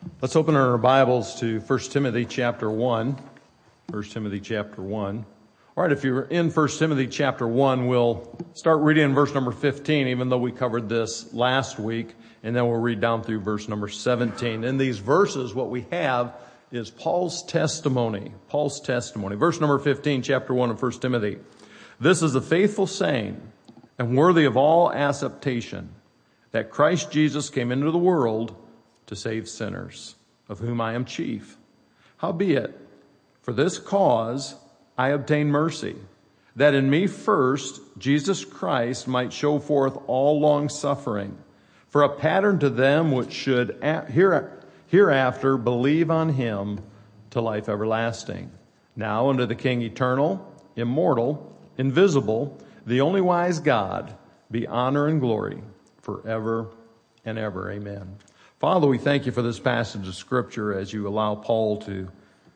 Let's open our Bibles to 1 Timothy chapter 1. 1 Timothy chapter 1. All right, if you're in 1 Timothy chapter 1, we'll start reading in verse number 15, even though we covered this last week, and then we'll read down through verse number 17. In these verses, what we have is Paul's testimony. Paul's testimony. Verse number 15, chapter 1 of 1 Timothy. This is a faithful saying and worthy of all acceptation, that Christ Jesus came into the world to save sinners, of whom I am chief. Howbeit, for this cause I obtained mercy, that in me first Jesus Christ might show forth all long suffering, for a pattern to them which should hereafter believe on him to life everlasting. Now unto the King eternal, immortal, invisible, the only wise God, be honor and glory forever and ever. Amen. Father, we thank you for this passage of Scripture as you allow Paul to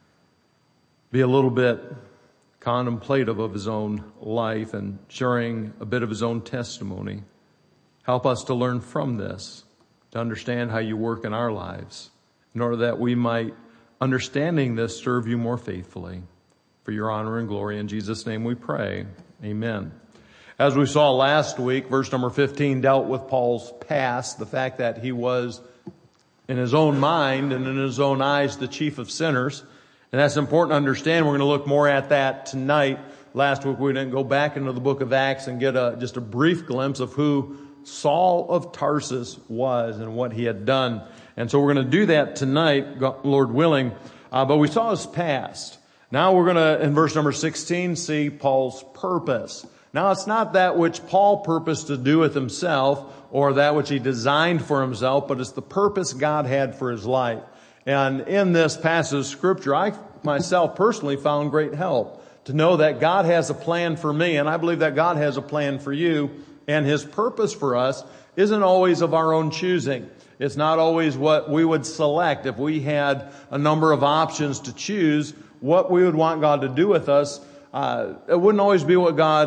be a little bit contemplative of his own life and sharing a bit of his own testimony. Help us to learn from this, to understand how you work in our lives, in order that we might, understanding this, serve you more faithfully. For your honor and glory, in Jesus' name we pray. Amen. As we saw last week, verse number 15 dealt with Paul's past, the fact that he was, in his own mind and in his own eyes, the chief of sinners. And that's important to understand. We're going to look more at that tonight. Last week we didn't go back into the book of Acts and get just a brief glimpse of who Saul of Tarsus was and what he had done. And so we're going to do that tonight, Lord willing. But we saw his past. Now we're going to, in verse number 16, see Paul's purpose. Now it's not that which Paul purposed to do with himself or that which he designed for himself, but it's the purpose God had for his life. And in this passage of Scripture, I myself personally found great help to know that God has a plan for me, and I believe that God has a plan for you, and his purpose for us isn't always of our own choosing. It's not always what we would select. If we had a number of options to choose what we would want God to do with us, it wouldn't always be it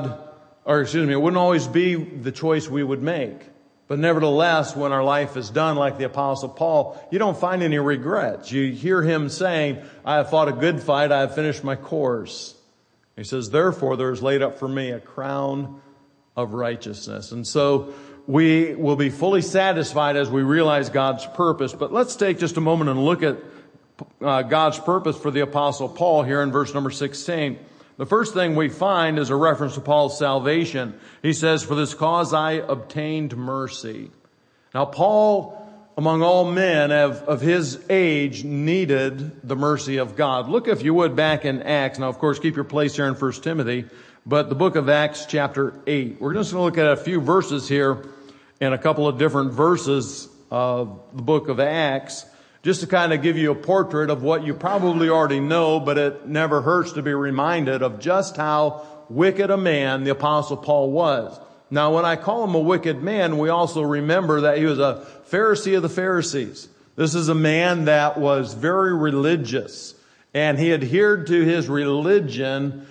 wouldn't always be the choice we would make. But nevertheless, when our life is done, like the Apostle Paul, you don't find any regrets. You hear him saying, I have fought a good fight, I have finished my course. He says, therefore, there is laid up for me a crown of righteousness. And so we will be fully satisfied as we realize God's purpose. But let's take just a moment and look at God's purpose for the Apostle Paul here in verse number 16. The first thing we find is a reference to Paul's salvation. He says, for this cause I obtained mercy. Now, Paul, among all men of his age, needed the mercy of God. Look, if you would, back in Acts. Now, of course, keep your place here in 1 Timothy, but the book of Acts chapter 8. We're just going to look at a few verses here and a couple of different verses of the book of Acts, just to kind of give you a portrait of what you probably already know, but it never hurts to be reminded of just how wicked a man the Apostle Paul was. Now, when I call him a wicked man, we also remember that he was a Pharisee of the Pharisees. This is a man that was very religious, and he adhered to his religion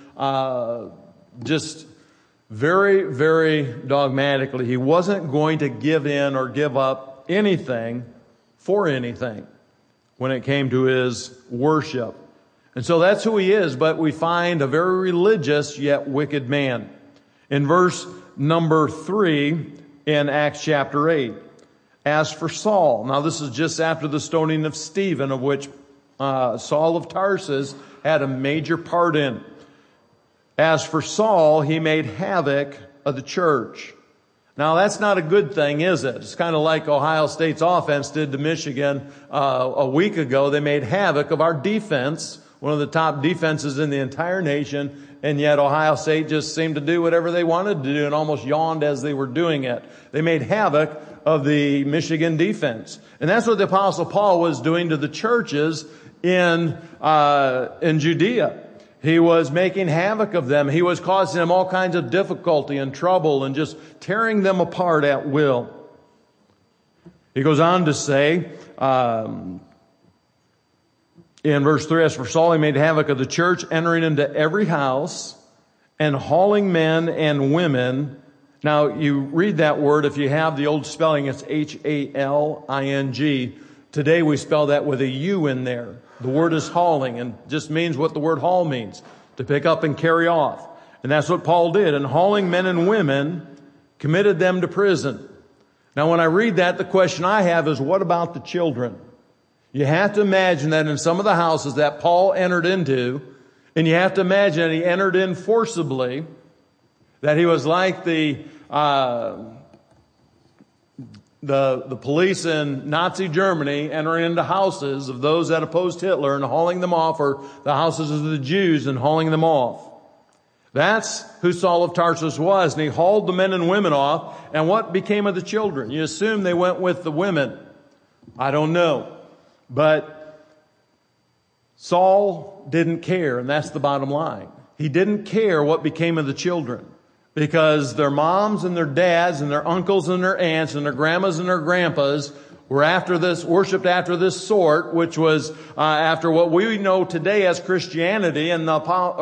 just very, very dogmatically. He wasn't going to give in or give up anything for anything when it came to his worship. And so that's who he is, but we find a very religious yet wicked man. In verse number 3 in Acts chapter 8, as for Saul, now this is just after the stoning of Stephen, of which Saul of Tarsus had a major part in. As for Saul, he made havoc of the church. Now, that's not a good thing, is it? It's kind of like Ohio State's offense did to Michigan a week ago. They made havoc of our defense, one of the top defenses in the entire nation, and yet Ohio State just seemed to do whatever they wanted to do and almost yawned as they were doing it. They made havoc of the Michigan defense. And that's what the Apostle Paul was doing to the churches in Judea. He was making havoc of them. He was causing them all kinds of difficulty and trouble and just tearing them apart at will. He goes on to say, in verse 3, as for Saul, he made havoc of the church, entering into every house and hauling men and women. Now, you read that word, if you have the old spelling, it's H-A-L-I-N-G. Today we spell that with a U in there. The word is hauling, and just means what the word haul means, to pick up and carry off. And that's what Paul did. And hauling men and women, committed them to prison. Now when I read that, the question I have is, what about the children? You have to imagine that in some of the houses that Paul entered into, and you have to imagine that he entered in forcibly, that he was like the police in Nazi Germany entering into houses of those that opposed Hitler and hauling them off, or the houses of the Jews and hauling them off. That's who Saul of Tarsus was, and he hauled the men and women off. And what became of the children? You assume they went with the women. I don't know. But Saul didn't care, and that's the bottom line. He didn't care what became of the children, because their moms and their dads and their uncles and their aunts and their grandmas and their grandpas were worshipped after this sort, which was after what we know today as Christianity. And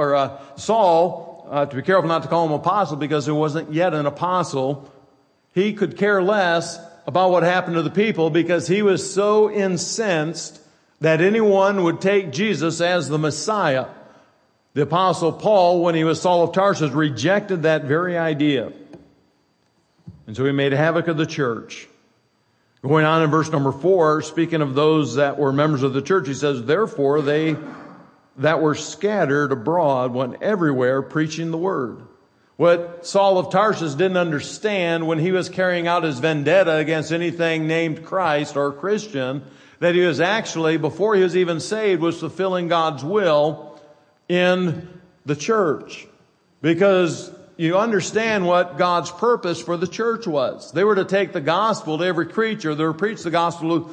Saul, to be careful not to call him apostle because he wasn't yet an apostle, he could care less about what happened to the people because he was so incensed that anyone would take Jesus as the Messiah. The apostle Paul, when he was Saul of Tarsus, rejected that very idea. And so he made havoc of the church. Going on in verse number 4, speaking of those that were members of the church, he says, therefore they that were scattered abroad went everywhere preaching the word. What Saul of Tarsus didn't understand when he was carrying out his vendetta against anything named Christ or Christian, that he was actually, before he was even saved, was fulfilling God's will in the church. Because you understand what God's purpose for the church was. They were to take the gospel to every creature. They were to preach the gospel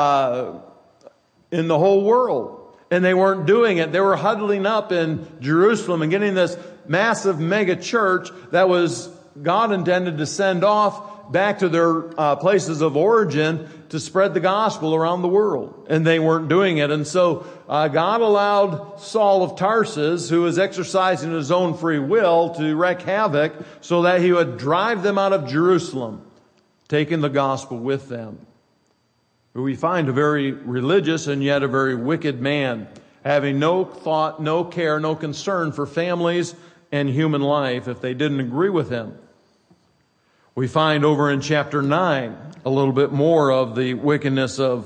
in the whole world. And they weren't doing it. They were huddling up in Jerusalem and getting this massive mega church that was God intended to send off back to their places of origin to spread the gospel around the world. And they weren't doing it. And so God allowed Saul of Tarsus, who was exercising his own free will, to wreak havoc so that he would drive them out of Jerusalem, taking the gospel with them. We find a very religious and yet a very wicked man, having no thought, no care, no concern for families and human life if they didn't agree with him. We find over in chapter 9 a little bit more of the wickedness of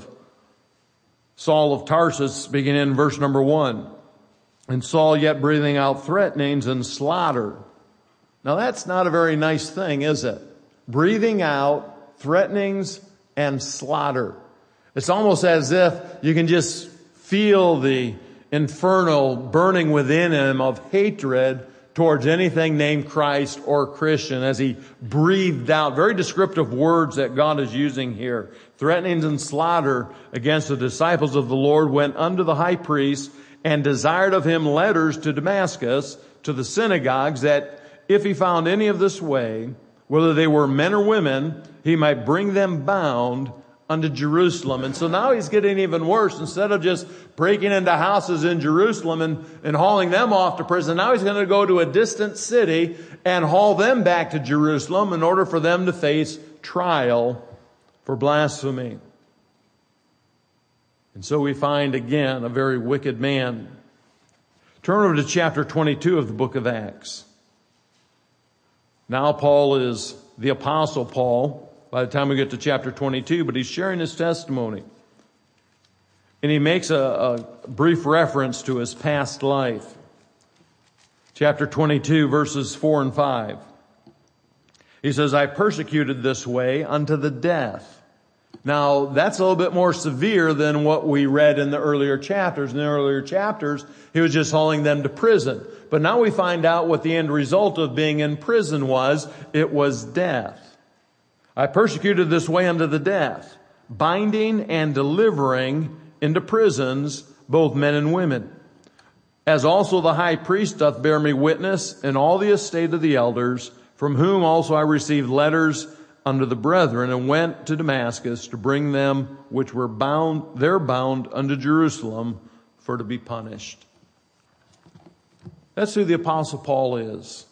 Saul of Tarsus, beginning in verse number 1. And Saul yet breathing out threatenings and slaughter. Now that's not a very nice thing, is it? Breathing out threatenings and slaughter. It's almost as if you can just feel the infernal burning within him of hatred towards anything named Christ or Christian as he breathed out very descriptive words that God is using here. Threatenings and slaughter against the disciples of the Lord went unto the high priest and desired of him letters to Damascus, to the synagogues, that if he found any of this way, whether they were men or women, he might bring them bound unto Jerusalem. And so now he's getting even worse. Instead of just breaking into houses in Jerusalem and hauling them off to prison, now he's going to go to a distant city and haul them back to Jerusalem in order for them to face trial for blasphemy. And so we find again a very wicked man. Turn over to chapter 22 of the book of Acts. Now Paul is the Apostle Paul by the time we get to chapter 22, but he's sharing his testimony. And he makes a brief reference to his past life. Chapter 22, verses 4 and 5. He says, I persecuted this way unto the death. Now, that's a little bit more severe than what we read in the earlier chapters. In the earlier chapters, he was just hauling them to prison. But now we find out what the end result of being in prison was. It was death. I persecuted this way unto the death, binding and delivering into prisons both men and women. As also the high priest doth bear me witness in all the estate of the elders, from whom also I received letters unto the brethren, and went to Damascus to bring them which were bound unto Jerusalem for to be punished. That's who the Apostle Paul is.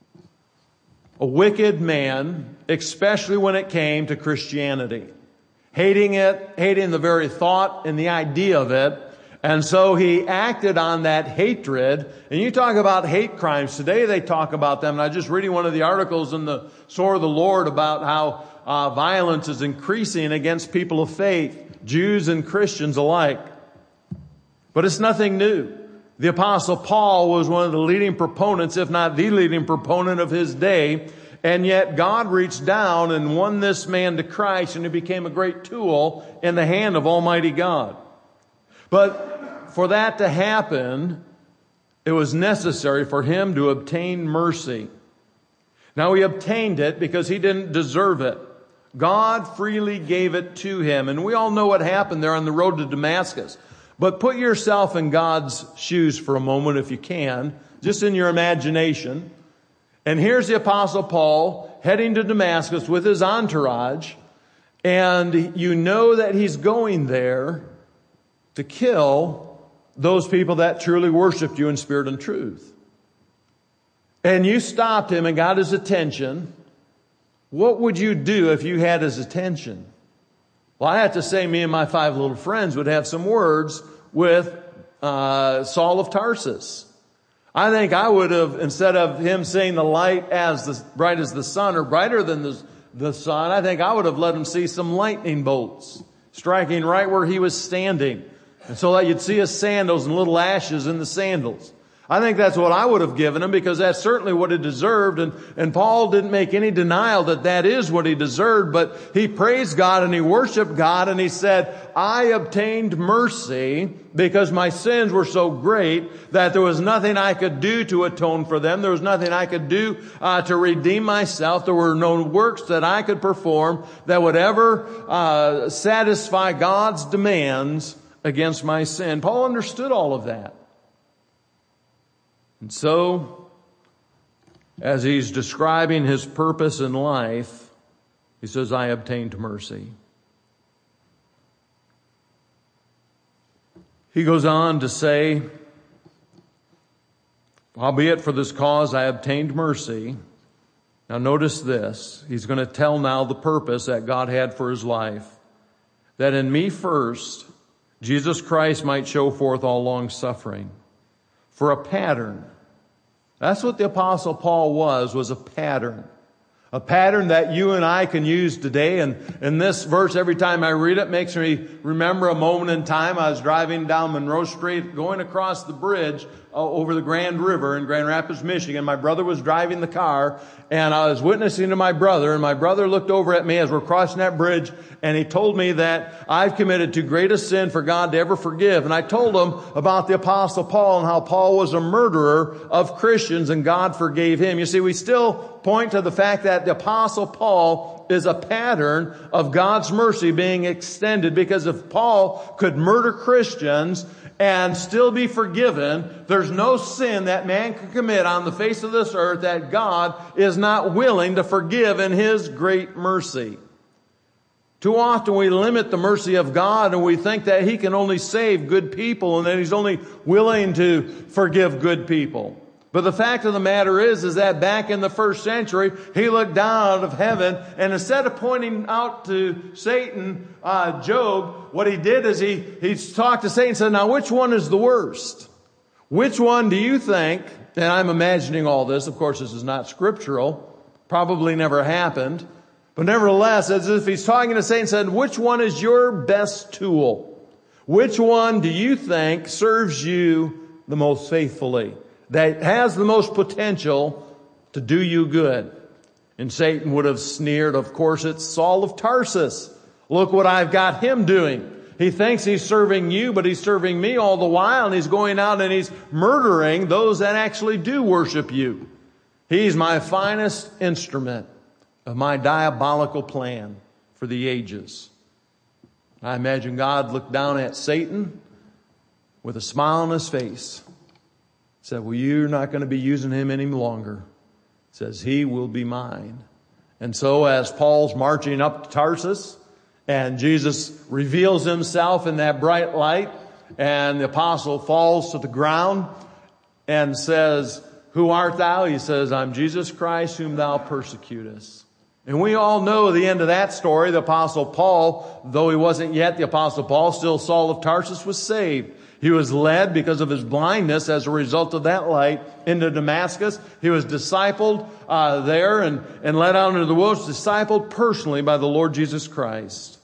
A wicked man, especially when it came to Christianity. hating it, hating the very thought and the idea of it. And so he acted on that hatred. And you talk about hate crimes. Today they talk about them. And I was just reading one of the articles in the Sword of the Lord about how violence is increasing against people of faith, Jews and Christians alike. But it's nothing new. The Apostle Paul was one of the leading proponents, if not the leading proponent of his day. And yet God reached down and won this man to Christ, and he became a great tool in the hand of Almighty God. But for that to happen, it was necessary for him to obtain mercy. Now he obtained it because he didn't deserve it. God freely gave it to him. And we all know what happened there on the road to Damascus. But put yourself in God's shoes for a moment if you can, just in your imagination. And here's the Apostle Paul heading to Damascus with his entourage. And you know that he's going there to kill those people that truly worshiped you in spirit and truth. And you stopped him and got his attention. What would you do if you had his attention? Well, I have to say me and my 5 little friends would have some words with Saul of Tarsus. I think I would have, instead of him saying the light as bright as the sun or brighter than the sun, I think I would have let him see some lightning bolts striking right where he was standing. And so that you'd see his sandals and little ashes in the sandals. I think that's what I would have given him because that's certainly what he deserved. And Paul didn't make any denial that that is what he deserved, but he praised God and he worshiped God and he said, I obtained mercy because my sins were so great that there was nothing I could do to atone for them. There was nothing I could do to redeem myself. There were no works that I could perform that would ever satisfy God's demands against my sin. Paul understood all of that. And so, as he's describing his purpose in life, he says, I obtained mercy. He goes on to say, howbeit for this cause I obtained mercy. Now notice this. He's going to tell now the purpose that God had for his life. That in me first, Jesus Christ might show forth all long suffering. For a pattern. That's what the Apostle Paul was a pattern. A pattern that you and I can use today. And in this verse, every time I read it, makes me remember a moment in time. I was driving down Monroe Street, going across the bridge over the Grand River in Grand Rapids, Michigan. My brother was driving the car, and I was witnessing to my brother, and my brother looked over at me as we're crossing that bridge, and he told me that I've committed too great a sin for God to ever forgive. And I told him about the Apostle Paul and how Paul was a murderer of Christians, and God forgave him. You see, we still point to the fact that the Apostle Paul is a pattern of God's mercy being extended, because if Paul could murder Christians and still be forgiven, there's no sin that man can commit on the face of this earth that God is not willing to forgive in his great mercy. Too often we limit the mercy of God and we think that he can only save good people and that he's only willing to forgive good people. But the fact of the matter is that back in the first century, he looked down out of heaven, and instead of pointing out to Satan, Job, what he did is he talked to Satan and said, now which one is the worst? Which one do you think, and I'm imagining all this, of course this is not scriptural, probably never happened, but nevertheless, as if he's talking to Satan, said, which one is your best tool? Which one do you think serves you the most faithfully? That has the most potential to do you good. And Satan would have sneered, of course, it's Saul of Tarsus. Look what I've got him doing. He thinks he's serving you, but he's serving me all the while, and he's going out and he's murdering those that actually do worship you. He's my finest instrument of my diabolical plan for the ages. I imagine God looked down at Satan with a smile on his face. Said, well, you're not going to be using him any longer. Says, he will be mine. And so as Paul's marching up to Tarsus and Jesus reveals himself in that bright light and the apostle falls to the ground and says, who art thou? He says, I'm Jesus Christ whom thou persecutest. And we all know the end of that story. The Apostle Paul, though he wasn't yet the Apostle Paul, still Saul of Tarsus was saved. He was led because of his blindness as a result of that light into Damascus. He was discipled there and led out into the wilderness, discipled personally by the Lord Jesus Christ.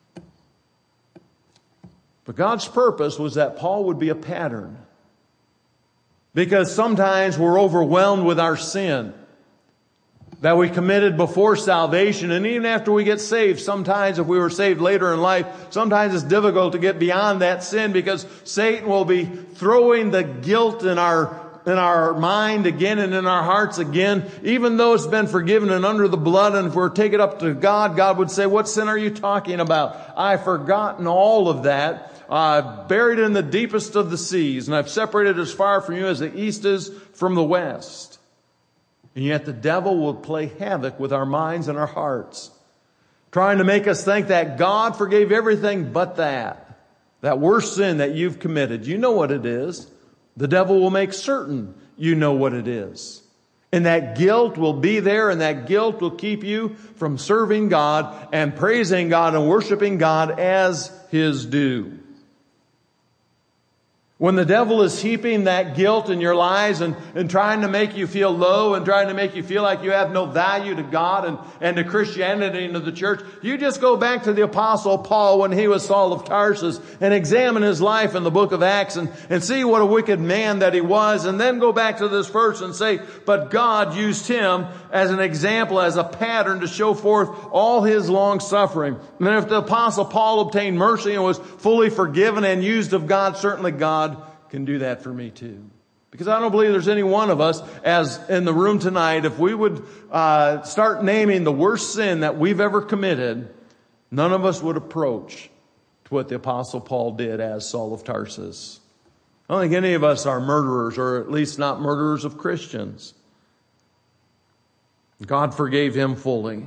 But God's purpose was that Paul would be a pattern. Because sometimes we're overwhelmed with our sin that we committed before salvation. And even after we get saved, sometimes if we were saved later in life, sometimes it's difficult to get beyond that sin because Satan will be throwing the guilt in our mind again and in our hearts again, even though it's been forgiven and under the blood. And if we're taking it up to God, God would say, what sin are you talking about? I've forgotten all of that. I've buried it in the deepest of the seas, and I've separated as far from you as the east is from the west. And yet the devil will play havoc with our minds and our hearts, trying to make us think that God forgave everything but that worst sin that you've committed. You know what it is. The devil will make certain you know what it is. And that guilt will be there, and that guilt will keep you from serving God and praising God and worshiping God as His due. When the devil is heaping that guilt in your lives and trying to make you feel low and trying to make you feel like you have no value to God and to Christianity and to the church, you just go back to the Apostle Paul when he was Saul of Tarsus and examine his life in the book of Acts and see what a wicked man that he was, and then go back to this verse and say, but God used him as an example, as a pattern to show forth all His long suffering. And if the Apostle Paul obtained mercy and was fully forgiven and used of God, certainly God can do that for me too. Because I don't believe there's any one of us, as in the room tonight, if we would start naming the worst sin that we've ever committed, none of us would approach to what the Apostle Paul did as Saul of Tarsus. I don't think any of us are murderers, or at least not murderers of Christians. God forgave him fully.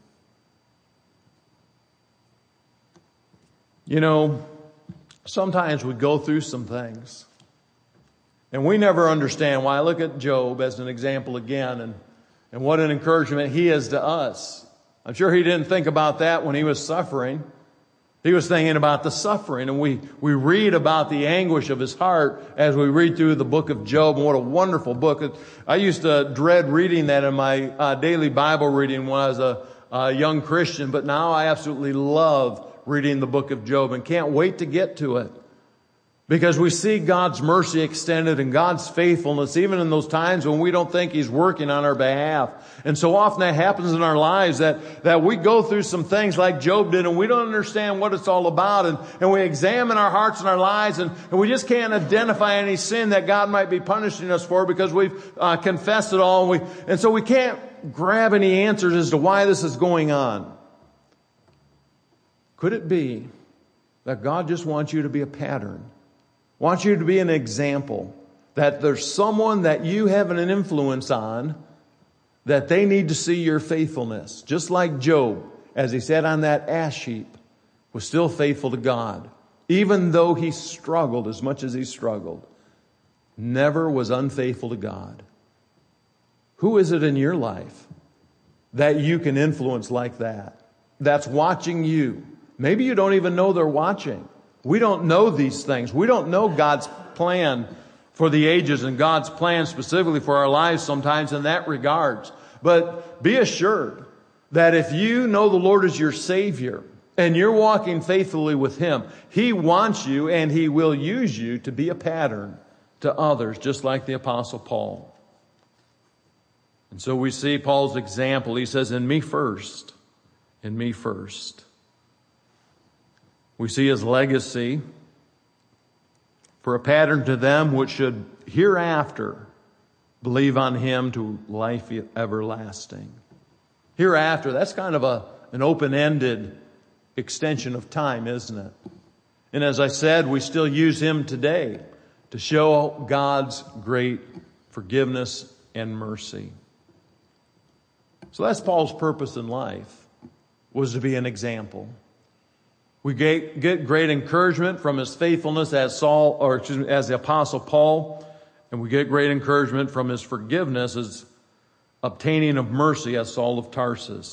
You know, sometimes we go through some things, and we never understand why. I look at Job as an example again, and what an encouragement he is to us. I'm sure he didn't think about that when he was suffering. He was thinking about the suffering, and we read about the anguish of his heart as we read through the book of Job, and what a wonderful book. I used to dread reading that in my daily Bible reading when I was a young Christian, but now I absolutely love reading the book of Job and can't wait to get to it. Because we see God's mercy extended and God's faithfulness even in those times when we don't think He's working on our behalf. And so often that happens in our lives that we go through some things like Job did and we don't understand what it's all about. And we examine our hearts and our lives and we just can't identify any sin that God might be punishing us for because we've confessed it all. And so we can't grab any answers as to why this is going on. Could it be that God just wants you to be a pattern? Wants you to be an example, that there's someone that you have an influence on, that they need to see your faithfulness. Just like Job, as he sat on that ash heap, was still faithful to God. Even though he struggled as much as he struggled, never was unfaithful to God. Who is it in your life that you can influence like that? That's watching you. Maybe you don't even know they're watching. We don't know these things. We don't know God's plan for the ages and God's plan specifically for our lives sometimes in that regards. But be assured that if you know the Lord as your Savior and you're walking faithfully with Him, He wants you and He will use you to be a pattern to others, just like the Apostle Paul. And so we see Paul's example. He says, in me first, in me first. We see his legacy for a pattern to them which should hereafter believe on Him to life everlasting. Hereafter, that's kind of an open-ended extension of time, isn't it? And as I said, we still use Him today to show God's great forgiveness and mercy. So that's Paul's purpose in life, was to be an example. We get great encouragement from his faithfulness as as the Apostle Paul, and we get great encouragement from his forgiveness as obtaining of mercy as Saul of Tarsus.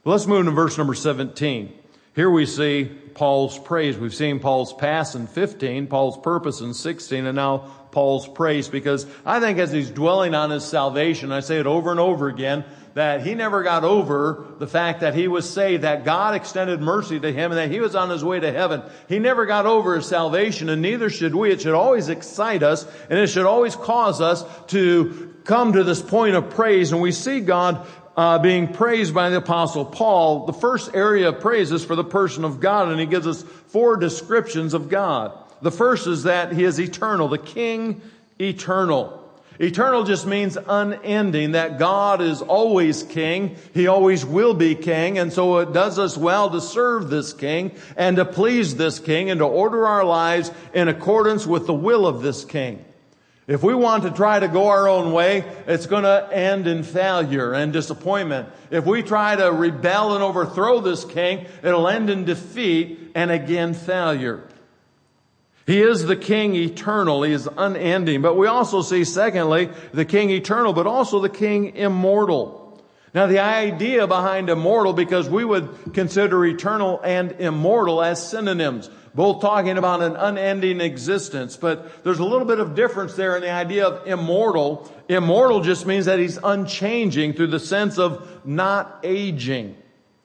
Let's move to verse number 17. Here we see Paul's praise. We've seen Paul's past in 15, Paul's purpose in 16, and now Paul's praise, because I think as he's dwelling on his salvation, I say it over and over again, that he never got over the fact that he was saved, that God extended mercy to him, and that he was on his way to heaven. He never got over his salvation, and neither should we. It should always excite us, and it should always cause us to come to this point of praise. And we see God being praised by the Apostle Paul. The first area of praise is for the person of God, and he gives us 4 descriptions of God. The first is that he is eternal, the King eternal. Eternal just means unending, that God is always King. He always will be King. And so it does us well to serve this King and to please this King and to order our lives in accordance with the will of this King. If we want to try to go our own way, it's going to end in failure and disappointment. If we try to rebel and overthrow this King, it'll end in defeat and again failure. He is the King eternal. He is unending. But we also see, secondly, the King eternal, but also the King immortal. Now, the idea behind immortal, because we would consider eternal and immortal as synonyms, both talking about an unending existence. But there's a little bit of difference there in the idea of immortal. Immortal just means that he's unchanging through the sense of not aging.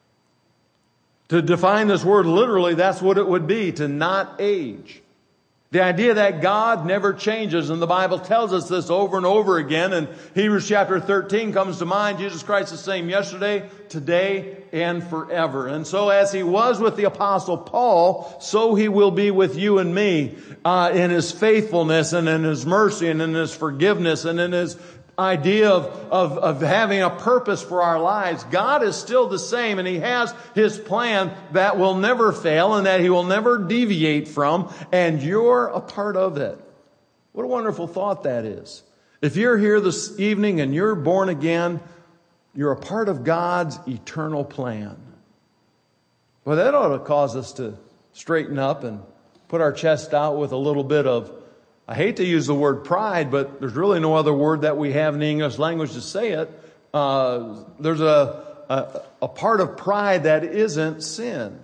To define this word literally, that's what it would be, to not age. The idea that God never changes, and the Bible tells us this over and over again, and Hebrews chapter 13 comes to mind. Jesus Christ is the same yesterday, today, and forever. And so as he was with the Apostle Paul, so he will be with you and me in his faithfulness and in his mercy and in his forgiveness and in his idea of having a purpose for our lives. God is still the same, and he has his plan that will never fail and that he will never deviate from, and you're a part of it. What a wonderful thought that is. If you're here this evening and you're born again, you're a part of God's eternal plan. Well, that ought to cause us to straighten up and put our chest out with a little bit of, I hate to use the word pride, but there's really no other word that we have in the English language to say it. There's a part of pride that isn't sin.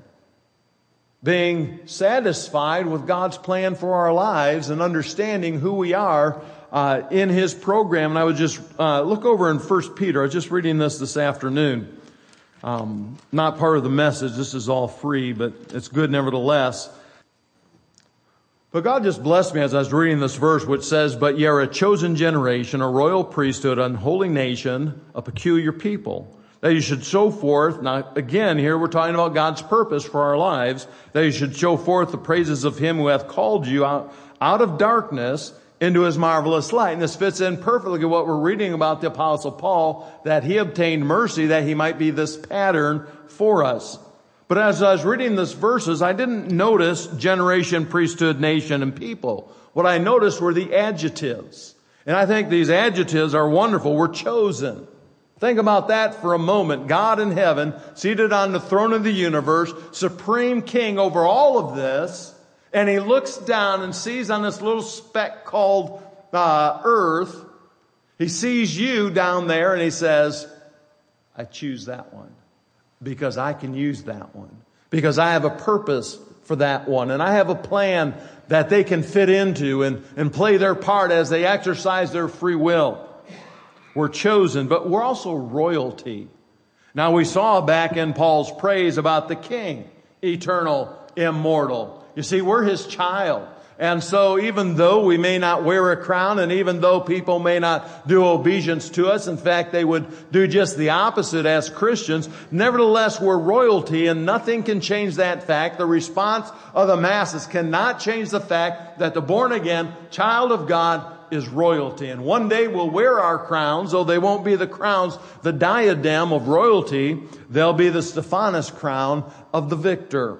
Being satisfied with God's plan for our lives and understanding who we are in his program. And I would just look over in 1 Peter. I was just reading this afternoon. Not part of the message. This is all free, but it's good nevertheless. But God just blessed me as I was reading this verse, which says, "But ye are a chosen generation, a royal priesthood, an holy nation, a peculiar people, that you should show forth," now again here we're talking about God's purpose for our lives, "that you should show forth the praises of him who hath called you out of darkness into his marvelous light." And this fits in perfectly with what we're reading about the Apostle Paul, that he obtained mercy that he might be this pattern for us. But as I was reading these verses, I didn't notice generation, priesthood, nation, and people. What I noticed were the adjectives. And I think these adjectives are wonderful. We're chosen. Think about that for a moment. God in heaven, seated on the throne of the universe, supreme king over all of this, and he looks down and sees on this little speck called earth, he sees you down there and he says, "I choose that one. Because I can use that one. Because I have a purpose for that one. And I have a plan that they can fit into and play their part as they exercise their free will." We're chosen, but we're also royalty. Now we saw back in Paul's praise about the King, eternal, immortal. You see, we're his child. And so even though we may not wear a crown, and even though people may not do obeisance to us, in fact, they would do just the opposite as Christians, nevertheless, we're royalty, and nothing can change that fact. The response of the masses cannot change the fact that the born-again child of God is royalty. And one day we'll wear our crowns, though they won't be the crowns, the diadem of royalty. They'll be the Stephanos crown of the victor.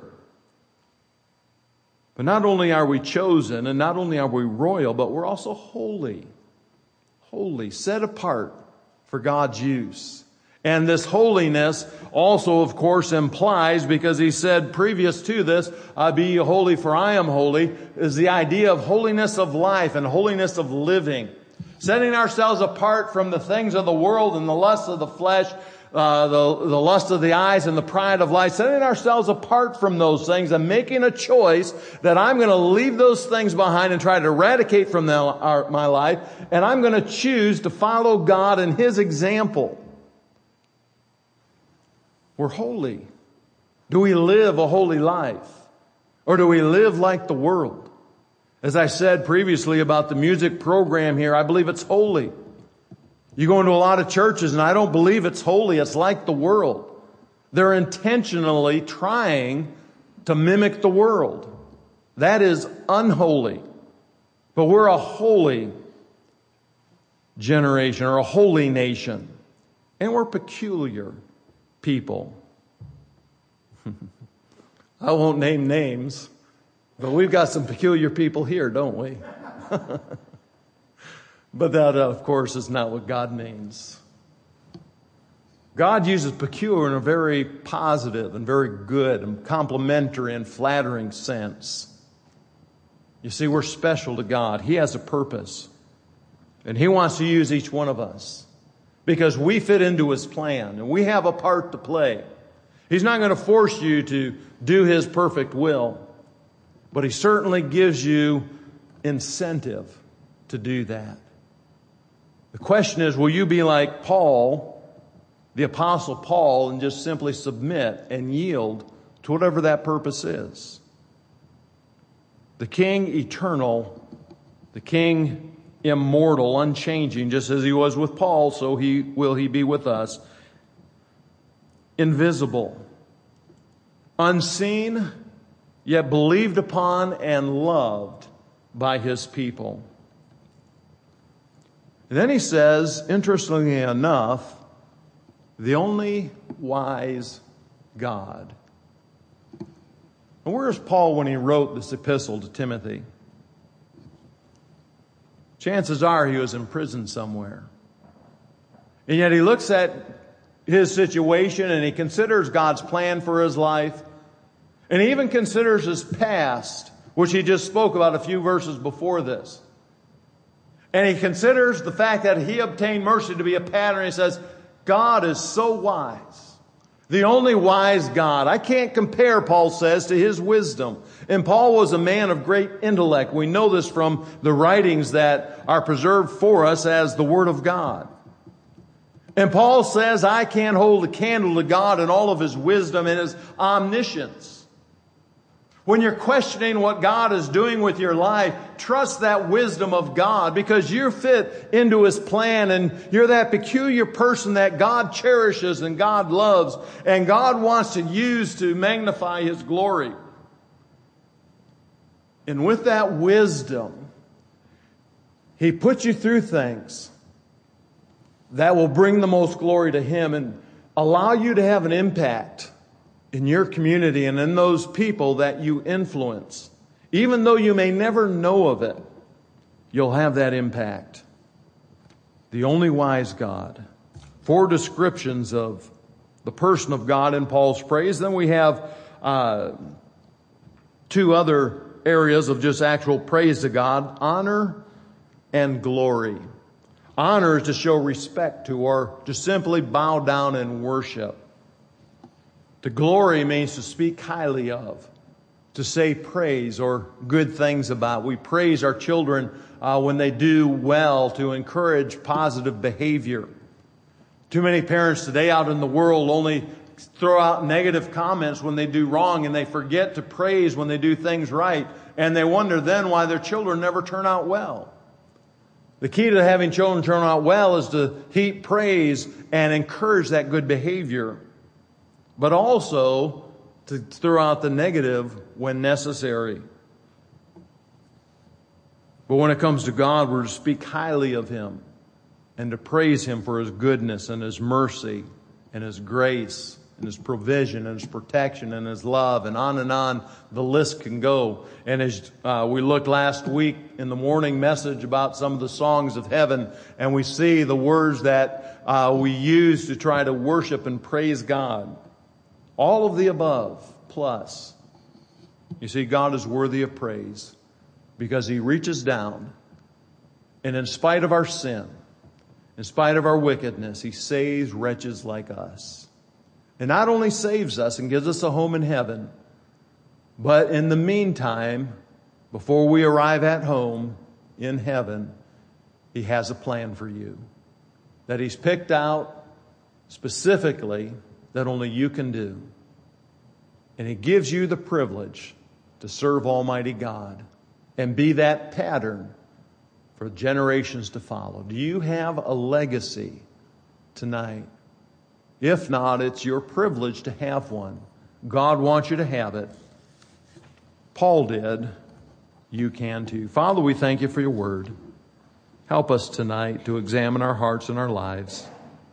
But not only are we chosen, and not only are we royal, but we're also holy. Holy, set apart for God's use. And this holiness also, of course, implies, because he said previous to this, "Be ye holy, for I am holy," is the idea of holiness of life and holiness of living. Setting ourselves apart from the things of the world and the lusts of the flesh, the lust of the eyes and the pride of life, setting ourselves apart from those things and making a choice that I'm going to leave those things behind and try to eradicate from my life, and I'm going to choose to follow God and His example. We're holy. Do we live a holy life? Or do we live like the world? As I said previously about the music program here, I believe it's holy. You go into a lot of churches and I don't believe it's holy. It's like the world. They're intentionally trying to mimic the world. That is unholy. But we're a holy generation or a holy nation. And we're peculiar people. I won't name names, but we've got some peculiar people here, don't we? But that, of course, is not what God means. God uses peculiar in a very positive and very good and complimentary and flattering sense. You see, we're special to God. He has a purpose. And He wants to use each one of us because we fit into His plan and we have a part to play. He's not going to force you to do His perfect will, but He certainly gives you incentive to do that. The question is, will you be like Paul, the Apostle Paul, and just simply submit and yield to whatever that purpose is? The King eternal, the King immortal, unchanging, just as He was with Paul, so will He be with us. Invisible, unseen, yet believed upon and loved by His people. And then He says, interestingly enough, the only wise God. And where is Paul when he wrote this epistle to Timothy? Chances are he was in prison somewhere. And yet he looks at his situation and he considers God's plan for his life. And he even considers his past, which he just spoke about a few verses before this. And he considers the fact that he obtained mercy to be a pattern. He says, God is so wise. The only wise God. I can't compare, Paul says, to His wisdom. And Paul was a man of great intellect. We know this from the writings that are preserved for us as the Word of God. And Paul says, I can't hold a candle to God in all of His wisdom and His omniscience. When you're questioning what God is doing with your life, trust that wisdom of God because you fit into His plan and you're that peculiar person that God cherishes and God loves and God wants to use to magnify His glory. And with that wisdom, He puts you through things that will bring the most glory to Him and allow you to have an impact in your community and in those people that you influence. Even though you may never know of it, you'll have that impact. The only wise God. 4 descriptions of the person of God in Paul's praise. Then we have 2 other areas of just actual praise to God. Honor and glory. Honor is to show respect to or to simply bow down and worship. To glory means to speak highly of, to say praise or good things about. We praise our children when they do well, to encourage positive behavior. Too many parents today out in the world only throw out negative comments when they do wrong, and they forget to praise when they do things right, and they wonder then why their children never turn out well. The key to having children turn out well is to heap praise and encourage that good behavior, but also to throw out the negative when necessary. But when it comes to God, we're to speak highly of Him and to praise Him for His goodness and His mercy and His grace and His provision and His protection and His love, and on the list can go. And as we looked last week in the morning message about some of the songs of heaven, and we see the words that we use to try to worship and praise God. All of the above, plus. You see, God is worthy of praise because He reaches down and in spite of our sin, In spite of our wickedness, He saves wretches like us. And not only saves us and gives us a home in heaven, but in the meantime, before we arrive at home in heaven, He has a plan for you that He's picked out specifically that only you can do. And He gives you the privilege to serve Almighty God and be that pattern for generations to follow. Do you have a legacy tonight? If not, it's your privilege to have one. God wants you to have it. Paul did. You can too. Father, we thank You for Your word. Help us tonight to examine our hearts and our lives.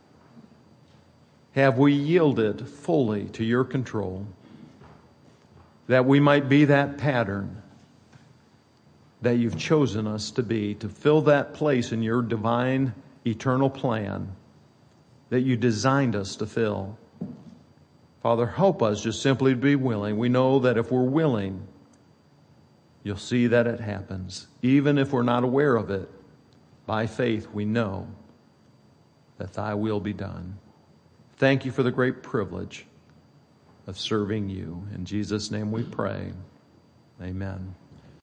Have we yielded fully to Your control, that we might be that pattern that You've chosen us to be, to fill that place in Your divine, eternal plan that You designed us to fill. Father, help us just simply to be willing. We know that if we're willing, You'll see that it happens. Even if we're not aware of it, by faith we know that Thy will be done. Thank You for the great privilege of serving You. In Jesus' name we pray. Amen.